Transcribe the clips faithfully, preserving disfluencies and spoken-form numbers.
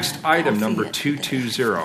Next item, number two two zero.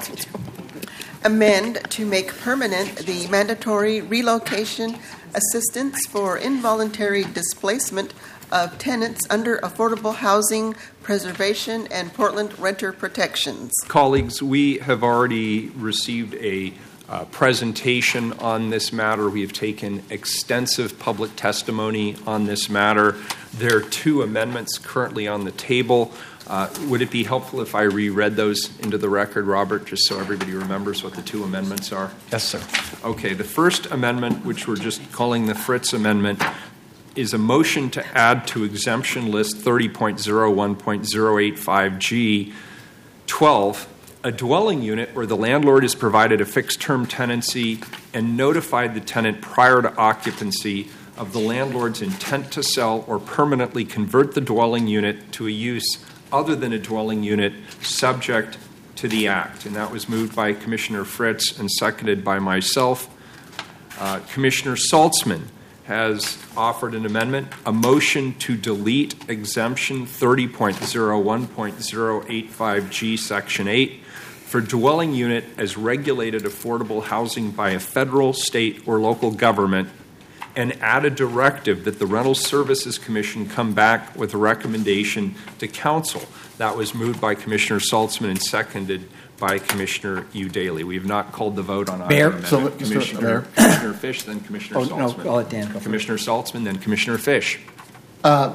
Amend to make permanent the mandatory relocation assistance for involuntary displacement of tenants under affordable housing preservation and Portland renter protections. Colleagues, we have already received a uh, presentation on this matter. We have taken extensive public testimony on this matter. There are two amendments currently on the table. Uh, would it be helpful if I reread those into the record, Robert, just so everybody remembers what the two amendments are? Yes, sir. Okay, the first amendment, which we're just calling the Fritz Amendment, is a motion to add to exemption list thirty point oh one point oh eight five G twelve a dwelling unit where the landlord has provided a fixed-term tenancy and notified the tenant prior to occupancy of the landlord's intent to sell or permanently convert the dwelling unit to a use other than a dwelling unit subject to the Act. And that was moved by Commissioner Fritz and seconded by myself. Uh, Commissioner Saltzman has offered an amendment, a motion to delete exemption thirty point oh one point oh eight five G Section eight for dwelling unit as regulated affordable housing by a federal, state, or local government, and add a directive that the Rental Services Commission come back with a recommendation to Council. That was moved by Commissioner Saltzman and seconded by Commissioner Udaly. We have not called the vote on either Mayor, amendment. so, Commissioner, Mayor. Commissioner Fish, then Commissioner Oh, Saltzman. no, I'll let Dan go. Commissioner Saltzman, then Commissioner Fish. Uh,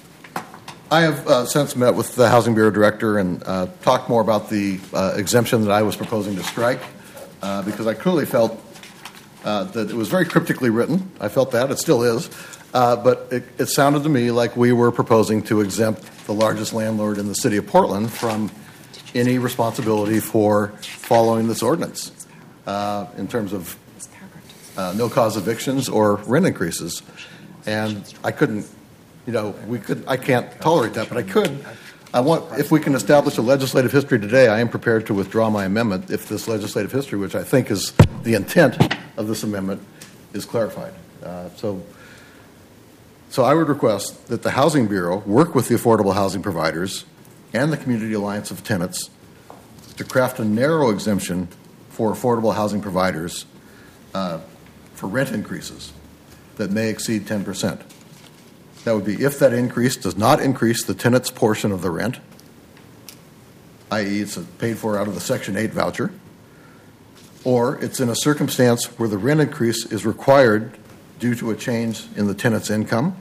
I have uh, since met with the Housing Bureau Director and uh, talked more about the uh, exemption that I was proposing to strike uh, because I clearly felt uh, that it was very cryptically written. I felt that. It still is. Uh, but it, it sounded to me like we were proposing to exempt the largest landlord in the city of Portland from any responsibility for following this ordinance uh, in terms of uh, no-cause evictions or rent increases. And I couldn't, you know, we could. I can't tolerate that, but I could. I want, if we can establish a legislative history today, I am prepared to withdraw my amendment if this legislative history, which I think is the intent of this amendment, is clarified. Uh, so, so I would request that the Housing Bureau work with the affordable housing providers and the Community Alliance of Tenants to craft a narrow exemption for affordable housing providers uh, for rent increases that may exceed ten percent. That would be if that increase does not increase the tenant's portion of the rent, that is it's paid for out of the Section eight voucher, or it's in a circumstance where the rent increase is required due to a change in the tenant's income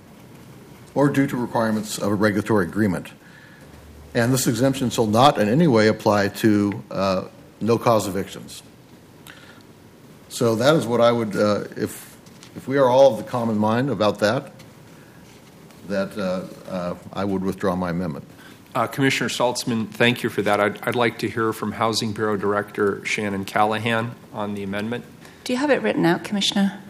or due to requirements of a regulatory agreement. And this exemption shall not in any way apply to uh, no-cause evictions. So that is what I would, uh, if if we are all of the common mind about that, that uh, uh, I would withdraw my amendment. Uh, Commissioner Saltzman, thank you for that. I'd, I'd like to hear from Housing Bureau Director Shannon Callahan on the amendment. Do you have it written out, Commissioner?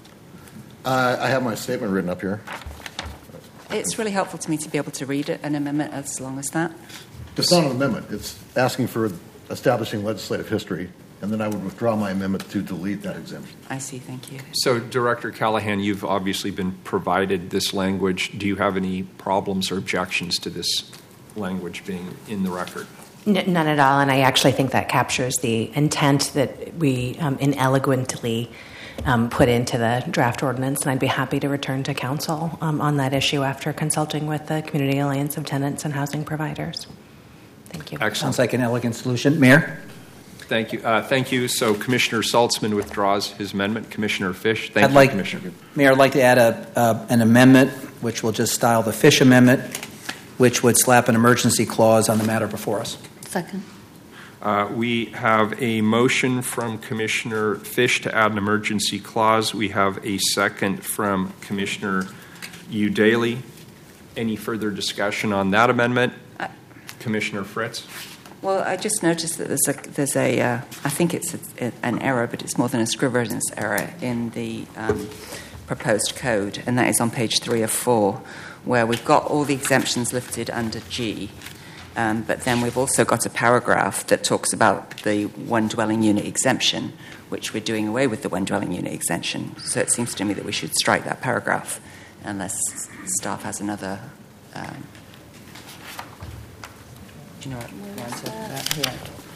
Uh, I have my statement written up here. It's really helpful to me to be able to read it, an amendment as long as that. It's not an amendment. It's asking for establishing legislative history, and then I would withdraw my amendment to delete that exemption. I see. Thank you. So, Director Callahan, you've obviously been provided this language. Do you have any problems or objections to this language being in the record? N- none at all, and I actually think that captures the intent that we um, inelegantly um, put into the draft ordinance, and I'd be happy to return to council um, on that issue after consulting with the Community Alliance of Tenants and Housing Providers. Thank you. Excellent. Sounds like an elegant solution. Mayor? Thank you. Uh, thank you. So Commissioner Saltzman withdraws his amendment. Commissioner Fish, thank I'd you, like, Commissioner. Mayor, I'd like to add a, uh, an amendment, which will just style the Fish Amendment, which would slap an emergency clause on the matter before us. Second. Uh, we have a motion from Commissioner Fish to add an emergency clause. We have a second from Commissioner Udaly. Any further discussion on that amendment? Uh, Commissioner Fritz? Well, I just noticed that there's a, there's a uh, I think it's a, an error, but it's more than a scrivener's error in the um, proposed code, and that is on page three of four, where we've got all the exemptions listed under G, um, but then we've also got a paragraph that talks about the one dwelling unit exemption, which we're doing away with the one dwelling unit exemption. So it seems to me that we should strike that paragraph unless staff has another um, Do you know what the answer to that here?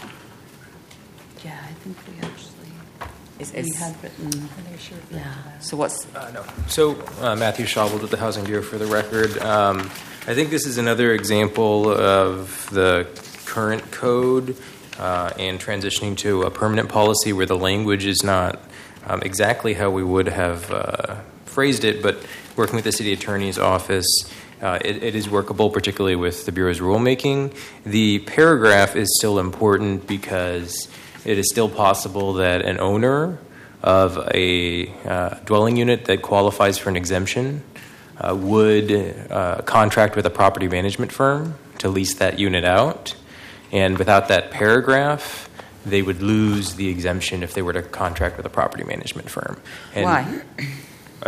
Yeah, I think we actually Is, we is, had written. Yeah. so what's Uh, no. So uh, Matthew Schauble with the Housing Bureau for the record. Um, I think this is another example of the current code uh, and transitioning to a permanent policy where the language is not um, exactly how we would have uh, phrased it, but working with the city attorney's office, uh, it, it is workable, particularly with the Bureau's rulemaking. The paragraph is still important because it is still possible that an owner of a uh, dwelling unit that qualifies for an exemption uh, would uh, contract with a property management firm to lease that unit out. And without that paragraph, they would lose the exemption if they were to contract with a property management firm. And, why? Uh,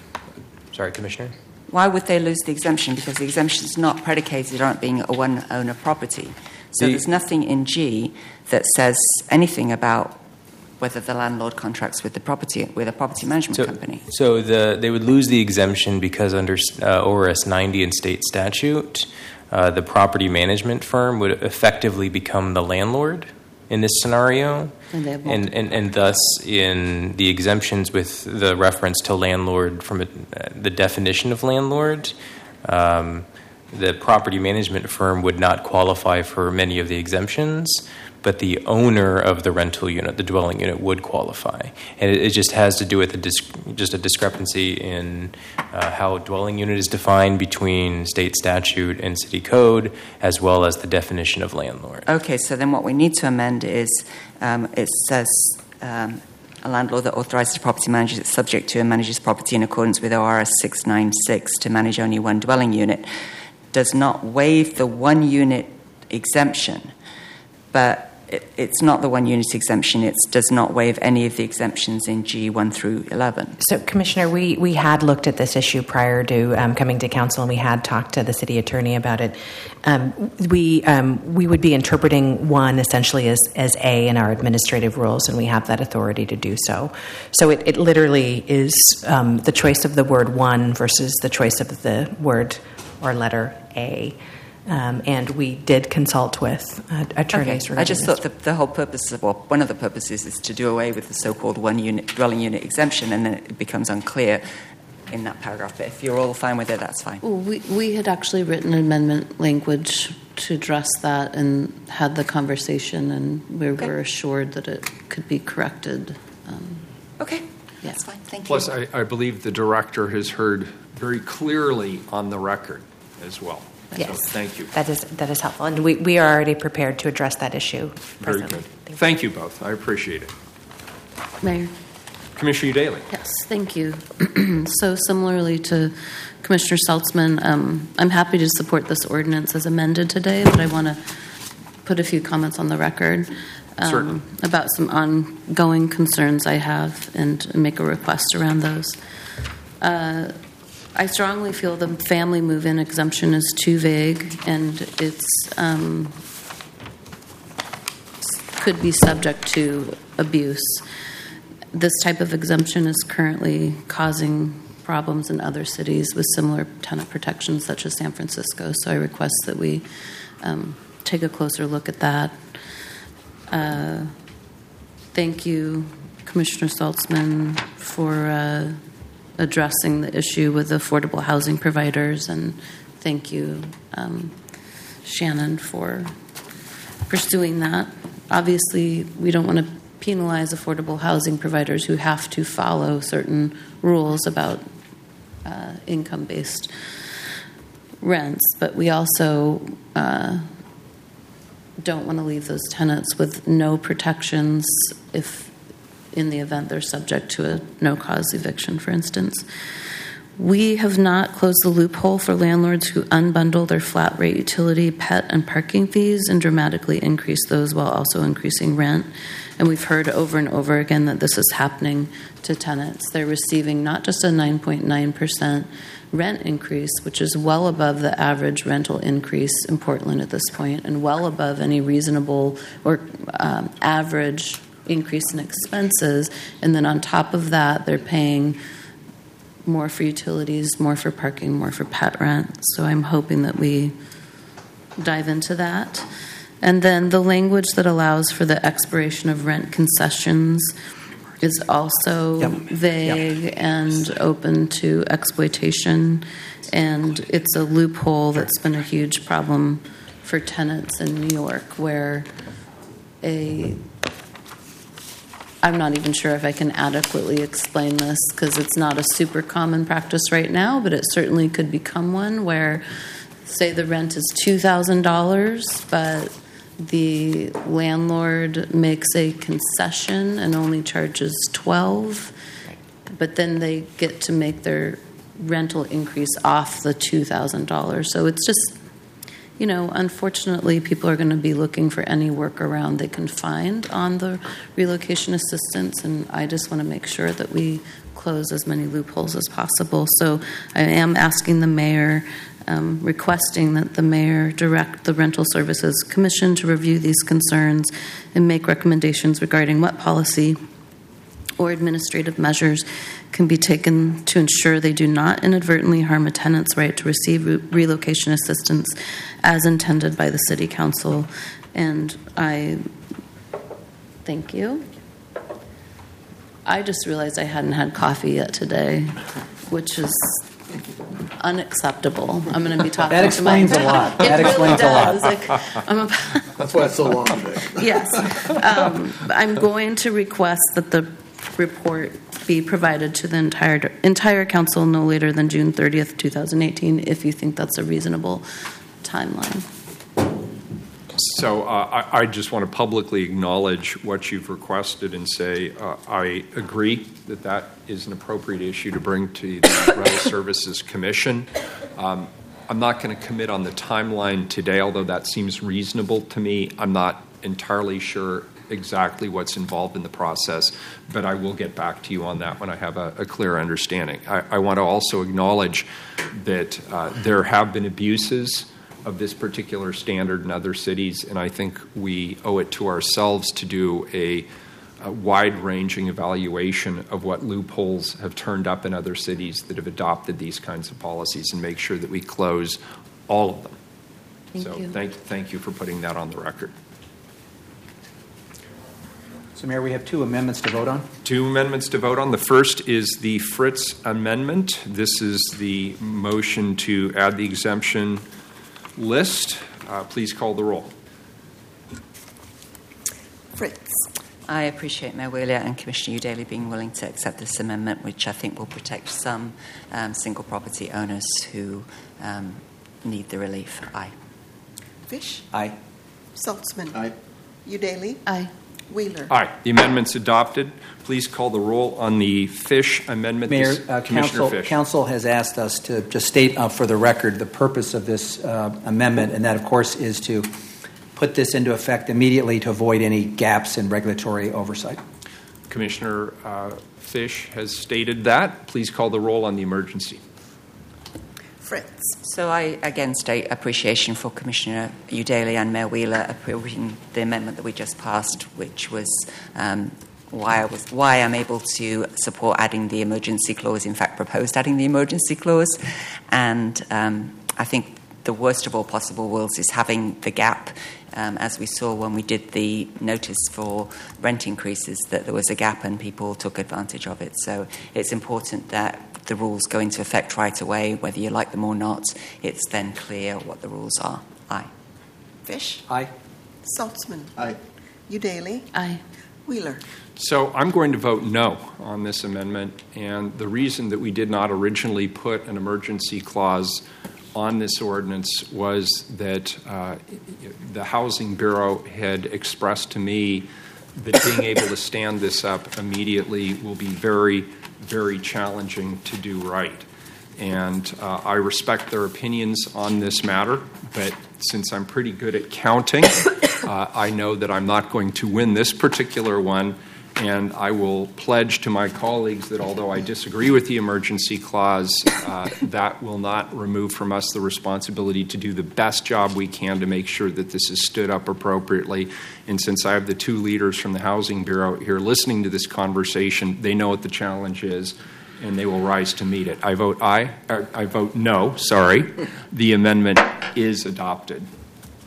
sorry, Commissioner? Why would they lose the exemption? Because the exemption is not predicated on it being a one-owner property. So The- there's nothing in G that says anything about whether the landlord contracts with the property with a property management So, company. so the, they would lose the exemption because under uh, O R S ninety in state statute, uh, the property management firm would effectively become the landlord in this scenario. And they have and, and, and thus, in the exemptions with the reference to landlord from a, uh, the definition of landlord, um, the property management firm would not qualify for many of the exemptions, but the owner of the rental unit, the dwelling unit, would qualify. And it, it just has to do with a dis- just a discrepancy in uh, how a dwelling unit is defined between state statute and city code, as well as the definition of landlord. Okay, so then what we need to amend is um, it says um, a landlord that authorizes a property manager is subject to and manages property in accordance with O R S six ninety-six to manage only one dwelling unit does not waive the one unit exemption, but it, it's not the one unit exemption. It does not waive any of the exemptions in G one through eleven. So, Commissioner, we, we had looked at this issue prior to um, coming to council, and we had talked to the city attorney about it. Um, we um, we would be interpreting one essentially as, as A in our administrative rules, and we have that authority to do so. So it, it literally is um, the choice of the word one versus the choice of the word or letter A. Um, and we did consult with uh, attorneys. Okay. I just thought that the whole purpose of, well, one of the purposes is to do away with the so-called one unit dwelling unit exemption, and then it becomes unclear in that paragraph. But if you're all fine with it, that's fine. Well, we, we had actually written amendment language to address that and had the conversation, and we Okay. were assured that it could be corrected. Um, Okay, Yeah. that's fine. Thank Plus, you. I, I believe the director has heard very clearly on the record as well. Yes. So thank you. That is that is helpful, and we, we are already prepared to address that issue. Very presently. good. Thank you. Thank you both. I appreciate it. Mayor? Commissioner Daly. Yes, thank you. So similarly to Commissioner Saltzman, um, I'm happy to support this ordinance as amended today, but I want to put a few comments on the record um, Certainly. about some ongoing concerns I have and make a request around those. Uh, I strongly feel the family move-in exemption is too vague, and it's um, could be subject to abuse. This type of exemption is currently causing problems in other cities with similar tenant protections, such as San Francisco. So I request that we um, take a closer look at that. Uh, thank you, Commissioner Saltzman, for uh, addressing the issue with affordable housing providers, and thank you, um, Shannon, for pursuing that. Obviously, we don't want to penalize affordable housing providers who have to follow certain rules about uh, income-based rents, but we also uh, don't want to leave those tenants with no protections if in the event they're subject to a no-cause eviction, for instance. We have not closed the loophole for landlords who unbundle their flat-rate utility, pet, and parking fees and dramatically increase those while also increasing rent. And we've heard over and over again that this is happening to tenants. They're receiving not just a nine point nine percent rent increase, which is well above the average rental increase in Portland at this point, and well above any reasonable or um, average increase in expenses, and then on top of that, they're paying more for utilities, more for parking, more for pet rent. So I'm hoping that we dive into that. And then the language that allows for the expiration of rent concessions is also Yep. vague Yep. and open to exploitation. And it's a loophole that's been a huge problem for tenants in New York, where a I'm not even sure if I can adequately explain this because it's not a super common practice right now, but it certainly could become one where, say, the rent is two thousand dollars, but the landlord makes a concession and only charges twelve dollars, but then they get to make their rental increase off the two thousand dollars. So it's just, you know, unfortunately, people are going to be looking for any workaround they can find on the relocation assistance, and I just want to make sure that we close as many loopholes as possible. So I am asking the mayor, um, requesting that the mayor direct the Rental Services Commission to review these concerns and make recommendations regarding what policy or administrative measures can be taken to ensure they do not inadvertently harm a tenant's right to receive re- relocation assistance as intended by the City Council. And I thank you. I just realized I hadn't had coffee yet today, which is unacceptable. I'm going to be talking That to explains my, a lot. It That really explains a does. lot. Like, I'm about, That's why it's so long today. yes. Um, I'm going to request that the report be provided to the entire entire council no later than June thirtieth, twenty eighteen, if you think that's a reasonable timeline. So uh, I, I just want to publicly acknowledge what you've requested and say uh, I agree that that is an appropriate issue to bring to the Rental Services Commission. Um, I'm not going to commit on the timeline today, although that seems reasonable to me. I'm not entirely sure exactly what's involved in the process, but I will get back to you on that when I have a, a clear understanding. I, I want to also acknowledge that uh, there have been abuses of this particular standard in other cities, and I think we owe it to ourselves to do a, a wide-ranging evaluation of what loopholes have turned up in other cities that have adopted these kinds of policies and make sure that we close all of them. Thank so you. Thank, thank you for putting that on the record. So, Mayor, we have two amendments to vote on. Two amendments to vote on. The first is the Fritz amendment. This is the motion to add the exemption list. Uh, please call the roll. Fritz. I appreciate Mayor Wheeler and Commissioner Udaley being willing to accept this amendment, which I think will protect some um, single property owners who um, need the relief. Aye. Fish. Aye. Saltzman. Aye. Udaley. Aye. Wheeler. Aye. The amendment's adopted. Please call the roll on the Fish amendment. Mayor, This- uh, Commissioner council, Fish. council has asked us to just state uh, for the record the purpose of this uh, amendment, and that, of course, is to put this into effect immediately to avoid any gaps in regulatory oversight. Commissioner uh, Fish has stated that. Please call the roll on the emergency. Fritz. So I again state appreciation for Commissioner Udaley and Mayor Wheeler approving the amendment that we just passed, which was um, why I was why I'm able to support adding the emergency clause. In fact, proposed adding the emergency clause, and um, I think the worst of all possible worlds is having the gap. Um, as we saw when we did the notice for rent increases, that there was a gap and people took advantage of it. So it's important that the rules go into effect right away, whether you like them or not. It's then clear what the rules are. Aye. Fish. Aye. Saltzman. Aye. Udaley. Aye. Wheeler. So I'm going to vote no on this amendment, and the reason that we did not originally put an emergency clause on this ordinance was that uh, the Housing Bureau had expressed to me that being able to stand this up immediately will be very, very challenging to do right. And uh, I respect their opinions on this matter, but since I'm pretty good at counting, uh, I know that I'm not going to win this particular one. And I will pledge to my colleagues that although I disagree with the emergency clause, uh, that will not remove from us the responsibility to do the best job we can to make sure that this is stood up appropriately. And since I have the two leaders from the Housing Bureau here listening to this conversation, they know what the challenge is, and they will rise to meet it. I vote aye. Or I vote no, sorry. The amendment is adopted.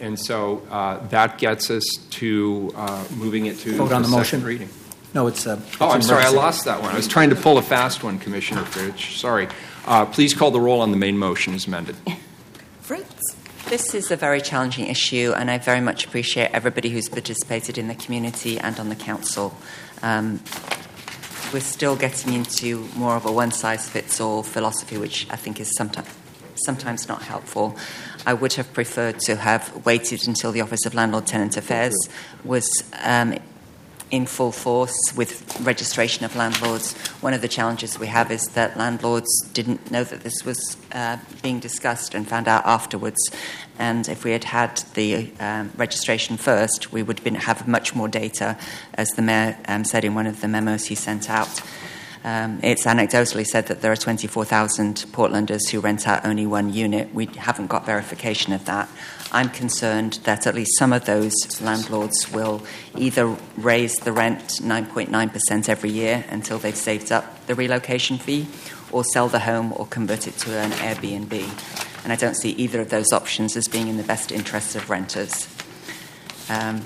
and so uh, that gets us to uh, moving it to Vote on the second motion. reading. No, it's. Uh, Oh, I'm it's sorry, I emergency. lost that one. I was trying to pull a fast one, Commissioner Fitch. Sorry. Uh, please call the roll on the main motion as amended. Fritz? This is a very challenging issue, and I very much appreciate everybody who's participated in the community and on the council. Um, we're still getting into more of a one-size-fits-all philosophy, which I think is sometimes sometimes not helpful. I would have preferred to have waited until the Office of Landlord Tenant Affairs was um, in full force with registration of landlords. One of the challenges we have is that landlords didn't know that this was uh, being discussed and found out afterwards. And if we had had the um, registration first, we would have been, have much more data, as the Mayor um, said in one of the memos he sent out. Um, it's anecdotally said that there are twenty-four thousand Portlanders who rent out only one unit. We haven't got verification of that. I'm concerned that at least some of those landlords will either raise the rent nine point nine percent every year until they've saved up the relocation fee, or sell the home or convert it to an Airbnb. And I don't see either of those options as being in the best interests of renters. Um,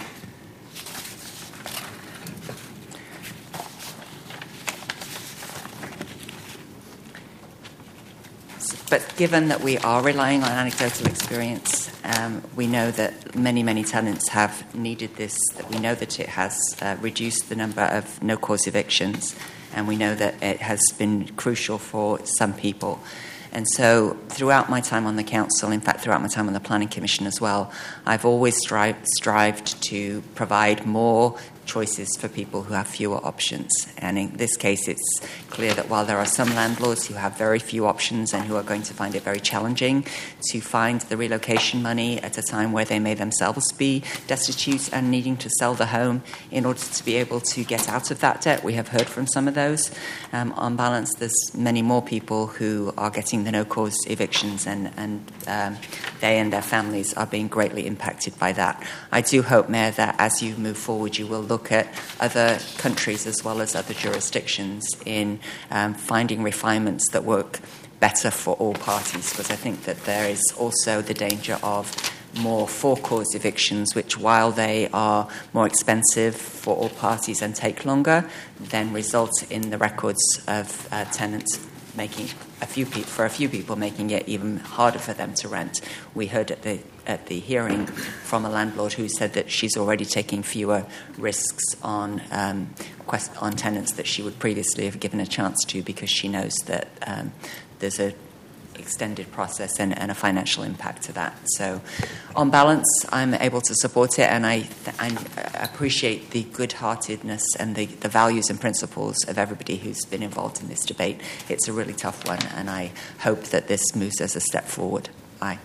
But given that we are relying on anecdotal experience, um, we know that many, many tenants have needed this, that we know that it has uh, reduced the number of no-cause evictions, and we know that it has been crucial for some people. And so throughout my time on the council, in fact, throughout my time on the Planning Commission as well, I've always strived, strived to provide more choices for people who have fewer options. And in this case, it's clear that while there are some landlords who have very few options and who are going to find it very challenging to find the relocation money at a time where they may themselves be destitute and needing to sell the home in order to be able to get out of that debt, we have heard from some of those. Um, on balance, there's many more people who are getting the no-cause evictions, and, and um, they and their families are being greatly impacted by that. I do hope, Mayor, that as you move forward, you will look look at other countries as well as other jurisdictions in um, finding refinements that work better for all parties, because I think that there is also the danger of more for-cause evictions, which, while they are more expensive for all parties and take longer, then result in the records of uh, tenants making a few pe- for a few people making it even harder for them to rent. We heard at the at the hearing from a landlord who said that she's already taking fewer risks on um, quest- on tenants that she would previously have given a chance to, because she knows that um, there's a extended process and, and a financial impact to that. So on balance, I'm able to support it, and I, th- I appreciate the good-heartedness and the, the values and principles of everybody who's been involved in this debate. It's a really tough one, and I hope that this moves us a step forward. Aye.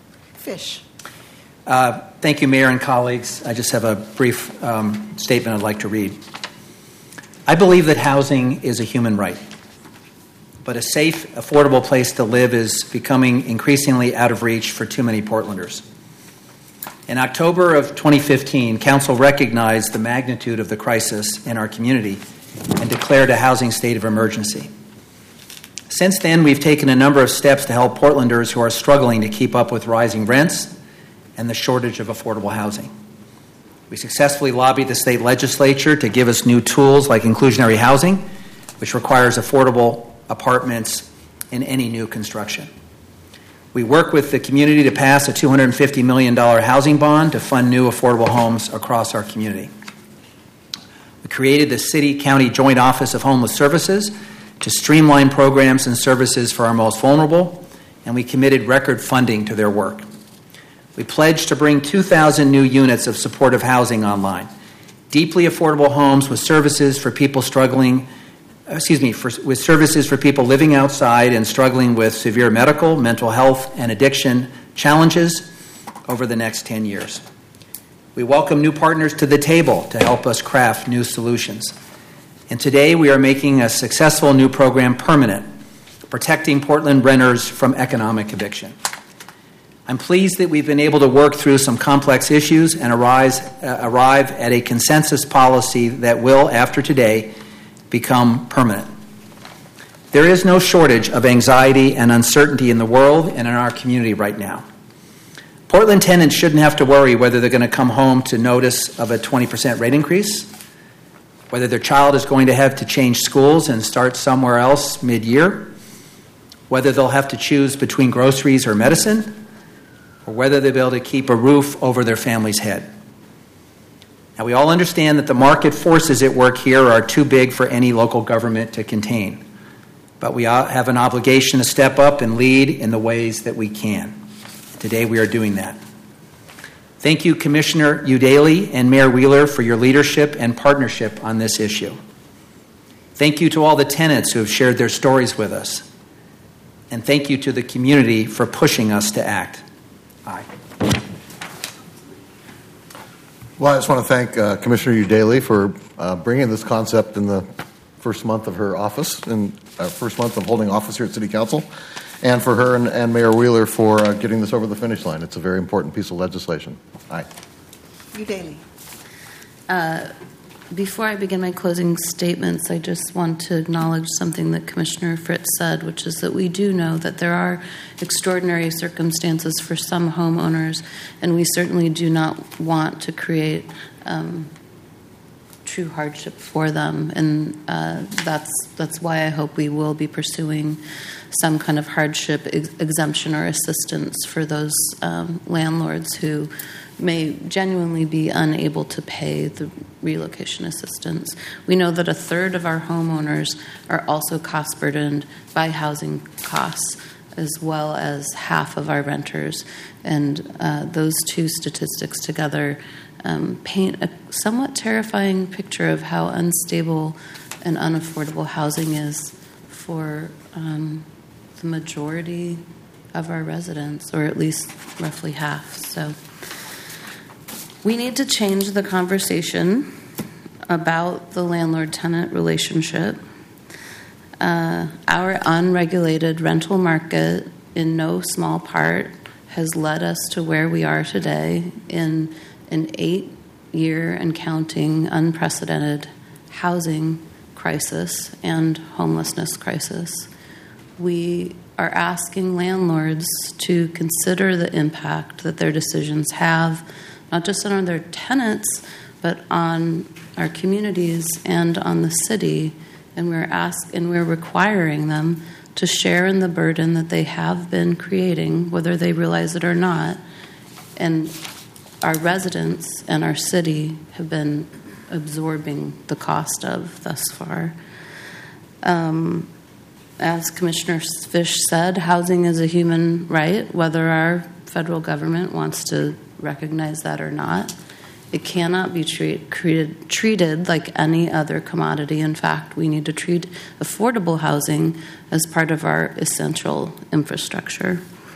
Fish. Uh, thank you, Mayor and colleagues. I just have a brief um, statement I'd like to read. I believe that housing is a human right, but a safe, affordable place to live is becoming increasingly out of reach for too many Portlanders. In October of twenty fifteen, Council recognized the magnitude of the crisis in our community and declared a housing state of emergency. Since then, we've taken a number of steps to help Portlanders who are struggling to keep up with rising rents and the shortage of affordable housing. We successfully lobbied the state legislature to give us new tools like inclusionary housing, which requires affordable apartments in any new construction. We work with the community to pass a two hundred fifty million dollars housing bond to fund new affordable homes across our community. We created the City-County Joint Office of Homeless Services to streamline programs and services for our most vulnerable, and we committed record funding to their work. We pledged to bring two thousand new units of supportive housing online, deeply affordable homes with services for people struggling excuse me, for, with services for people living outside and struggling with severe medical, mental health, and addiction challenges over the next ten years. We welcome new partners to the table to help us craft new solutions. And today we are making a successful new program permanent, protecting Portland renters from economic eviction. I'm pleased that we've been able to work through some complex issues and arise, uh, arrive at a consensus policy that will, after today, become permanent. There is no shortage of anxiety and uncertainty in the world and in our community right now. Portland tenants shouldn't have to worry whether they're going to come home to notice of a twenty percent rate increase, whether their child is going to have to change schools and start somewhere else mid-year, whether they'll have to choose between groceries or medicine, or whether they'll be able to keep a roof over their family's head. Now, we all understand that the market forces at work here are too big for any local government to contain, but we have an obligation to step up and lead in the ways that we can. Today we are doing that. Thank you, Commissioner Udaley and Mayor Wheeler, for your leadership and partnership on this issue. Thank you to all the tenants who have shared their stories with us. And thank you to the community for pushing us to act. Aye. Well, I just want to thank uh, Commissioner Udaley for uh, bringing this concept in the first month of her office and uh, first month of holding office here at City Council, and for her and, and Mayor Wheeler for uh, getting this over the finish line. It's a very important piece of legislation. Aye. Udaley. Uh, before I begin my closing statements, I just want to acknowledge something that Commissioner Fritz said, which is that we do know that there are extraordinary circumstances for some homeowners, and we certainly do not want to create um, true hardship for them. And uh, that's that's why I hope we will be pursuing some kind of hardship ex- exemption or assistance for those um, landlords who may genuinely be unable to pay the relocation assistance. We know that a third of our homeowners are also cost burdened by housing costs, as well as half of our renters. And uh, those two statistics together um, paint a somewhat terrifying picture of how unstable and unaffordable housing is for um, the majority of our residents, or at least roughly half. So we need to change the conversation about the landlord-tenant relationship. Uh, our unregulated rental market, in no small part, has led us to where we are today in an eight-year and counting unprecedented housing crisis and homelessness crisis. We are asking landlords to consider the impact that their decisions have, not just on their tenants, but on our communities and on the city. And we're ask, and we're requiring them to share in the burden that they have been creating, whether they realize it or not. And our residents and our city have been absorbing the cost of thus far. Um, as Commissioner Fish said, housing is a human right, whether our federal government wants to recognize that or not. It cannot be treat, treated, treated like any other commodity. In fact, we need to treat affordable housing as part of our essential infrastructure.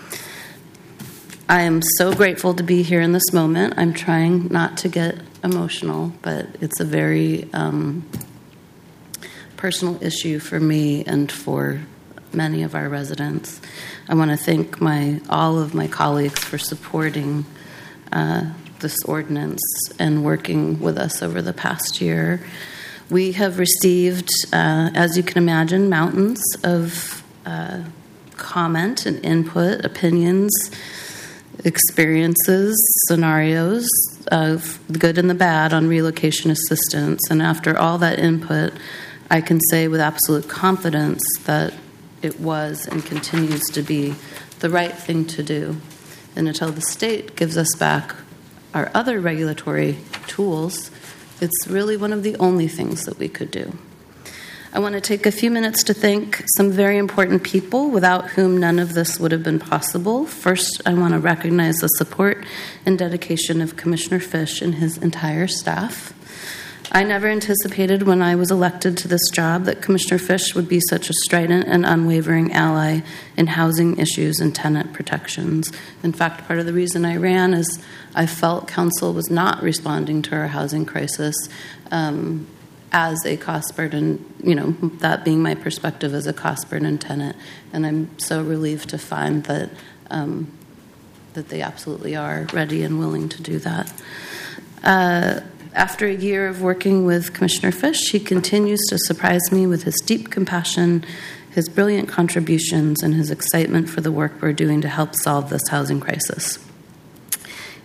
I am so grateful to be here in this moment. I'm trying not to get emotional, but it's a very um, personal issue for me and for many of our residents. I want to thank my all of my colleagues for supporting uh, this ordinance and working with us over the past year. We have received, uh, as you can imagine, mountains of uh, comment and input, opinions, experiences, scenarios of the good and the bad on relocation assistance. And after all that input, I can say with absolute confidence that it was and continues to be the right thing to do. And until the state gives us back our other regulatory tools, it's really one of the only things that we could do. I want to take a few minutes to thank some very important people without whom none of this would have been possible. First, I want to recognize the support and dedication of Commissioner Fish and his entire staff. I never anticipated when I was elected to this job that Commissioner Fish would be such a strident and unwavering ally in housing issues and tenant protections. In fact, part of the reason I ran is I felt council was not responding to our housing crisis um, as a cost burden, you know, that being my perspective as a cost burden tenant. And I'm so relieved to find that um, that they absolutely are ready and willing to do that. Uh, After a year of working with Commissioner Fish, he continues to surprise me with his deep compassion, his brilliant contributions, and his excitement for the work we're doing to help solve this housing crisis.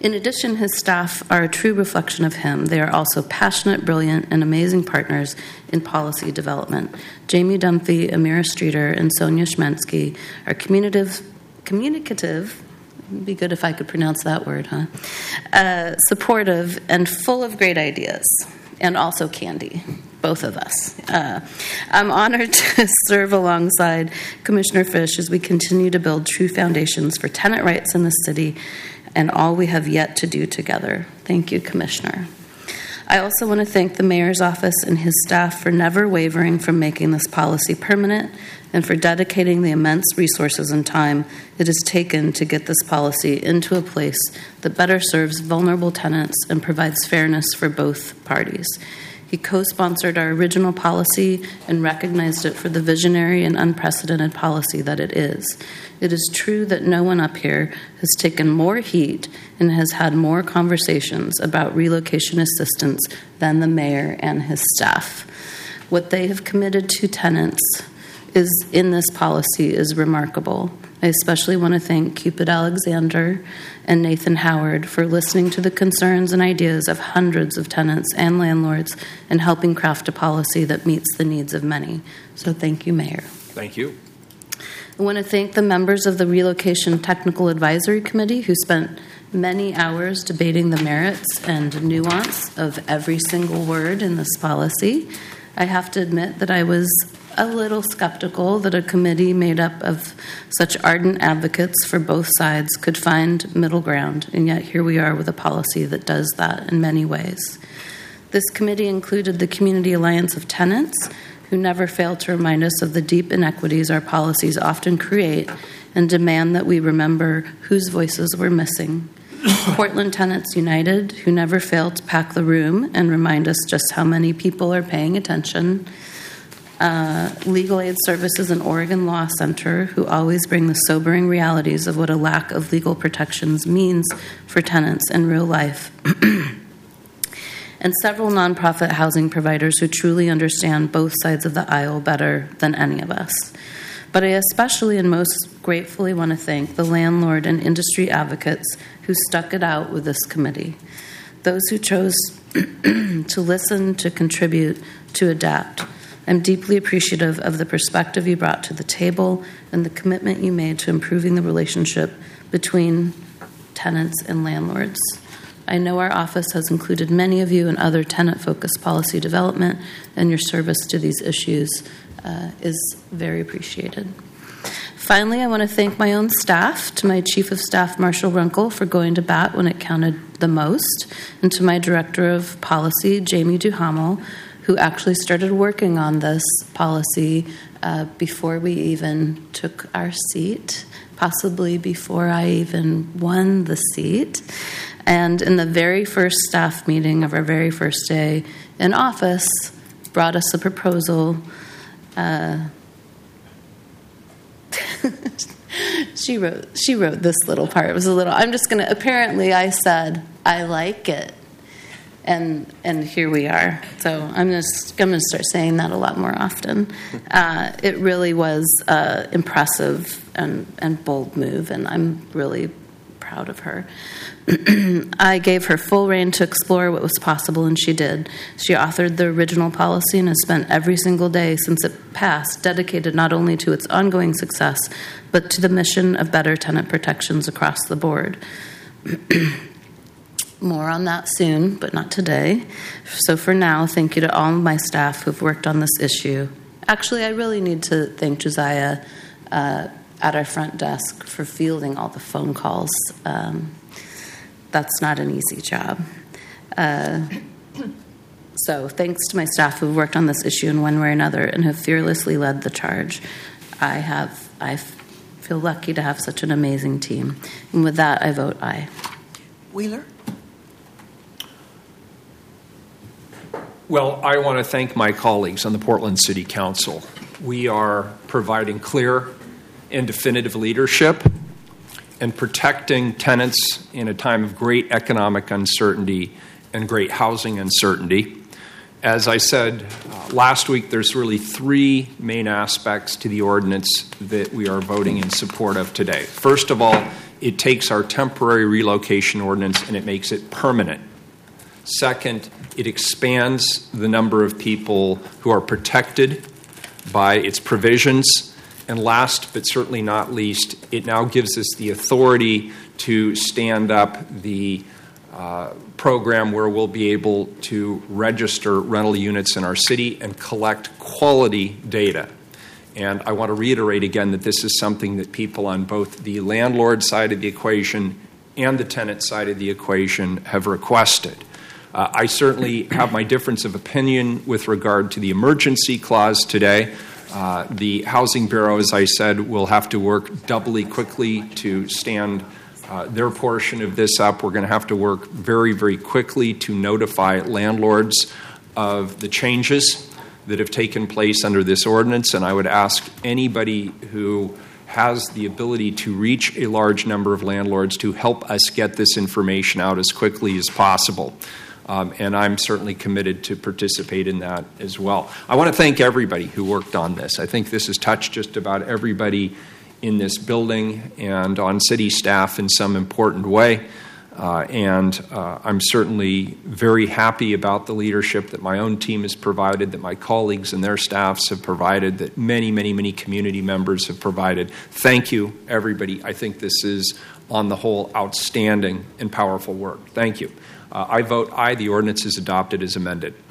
In addition, his staff are a true reflection of him. They are also passionate, brilliant, and amazing partners in policy development. Jamie Dunphy, Amira Streeter, and Sonia Schmensky are communicative, communicative it'd be good if I could pronounce that word, huh? Uh, supportive, and full of great ideas, and also candy. Both of us. Uh, I'm honored to serve alongside Commissioner Fish as we continue to build true foundations for tenant rights in the city and all we have yet to do together. Thank you, Commissioner. I also want to thank the Mayor's office and his staff for never wavering from making this policy permanent and for dedicating the immense resources and time it has taken to get this policy into a place that better serves vulnerable tenants and provides fairness for both parties. He co-sponsored our original policy and recognized it for the visionary and unprecedented policy that it is. It is true that no one up here has taken more heat and has had more conversations about relocation assistance than the mayor and his staff. What they have committed to tenants is in this policy is remarkable. I especially want to thank Cupid Alexander and Nathan Howard for listening to the concerns and ideas of hundreds of tenants and landlords and helping craft a policy that meets the needs of many. So thank you, Mayor. Thank you. I want to thank the members of the Relocation Technical Advisory Committee who spent many hours debating the merits and nuance of every single word in this policy. I have to admit that I was a little skeptical that a committee made up of such ardent advocates for both sides could find middle ground, and yet here we are with a policy that does that in many ways. This committee included the Community Alliance of Tenants, who never fail to remind us of the deep inequities our policies often create and demand that we remember whose voices we're missing. Portland Tenants United, who never fail to pack the room and remind us just how many people are paying attention. Uh, Legal Aid Services and Oregon Law Center, who always bring the sobering realities of what a lack of legal protections means for tenants in real life. And several nonprofit housing providers who truly understand both sides of the aisle better than any of us. But I especially and most gratefully want to thank the landlord and industry advocates who stuck it out with this committee. Those who chose to listen, to contribute, to adapt. I'm deeply appreciative of the perspective you brought to the table and the commitment you made to improving the relationship between tenants and landlords. I know our office has included many of you in other tenant-focused policy development, and your service to these issues uh, is very appreciated. Finally, I want to thank my own staff, to my Chief of Staff, Marshall Runkle, for going to bat when it counted the most, and to my Director of Policy, Jamie Duhamel, who actually started working on this policy uh, before we even took our seat, possibly before I even won the seat. And in the very first staff meeting of our very first day in office, brought us a proposal. Uh, she wrote. She wrote this little part. It was a little. I'm just going to. Apparently, I said I like it, and and here we are. So I'm just. I'm going to start saying that a lot more often. Uh, it really was uh, impressive and and bold move, and I'm really proud of her. I gave her full rein to explore what was possible, and she did. She authored the original policy and has spent every single day since it passed dedicated not only to its ongoing success, but to the mission of better tenant protections across the board. More on that soon, but not today. So for now, thank you to all of my staff who've worked on this issue. Actually, I really need to thank Josiah uh, at our front desk for fielding all the phone calls. Um, that's not an easy job. Uh, so thanks to my staff who've worked on this issue in one way or another and have fearlessly led the charge. I have, I feel lucky to have such an amazing team. And with that, I vote aye. Wheeler? Well, I want to thank my colleagues on the Portland City Council. We are providing clear and definitive leadership and protecting tenants in a time of great economic uncertainty and great housing uncertainty. As I said uh, last week, there's really three main aspects to the ordinance that we are voting in support of today. First of all, it takes our temporary relocation ordinance and it makes it permanent. Second, it expands the number of people who are protected by its provisions. And last, but certainly not least, it now gives us the authority to stand up the uh, program where we'll be able to register rental units in our city and collect quality data. And I want to reiterate again that this is something that people on both the landlord side of the equation and the tenant side of the equation have requested. Uh, I certainly have my difference of opinion with regard to the emergency clause today. Uh, the Housing Bureau, as I said, will have to work doubly quickly to stand uh, their portion of this up. We're going to have to work very, very quickly to notify landlords of the changes that have taken place under this ordinance, and I would ask anybody who has the ability to reach a large number of landlords to help us get this information out as quickly as possible. Um, and I'm certainly committed to participate in that as well. I want to thank everybody who worked on this. I think this has touched just about everybody in this building and on city staff in some important way. Uh, and uh, I'm certainly very happy about the leadership that my own team has provided, that my colleagues and their staffs have provided, that many, many, many community members have provided. Thank you, everybody. I think this is, on the whole, outstanding and powerful work. Thank you. Uh, I vote aye. The ordinance is adopted as amended.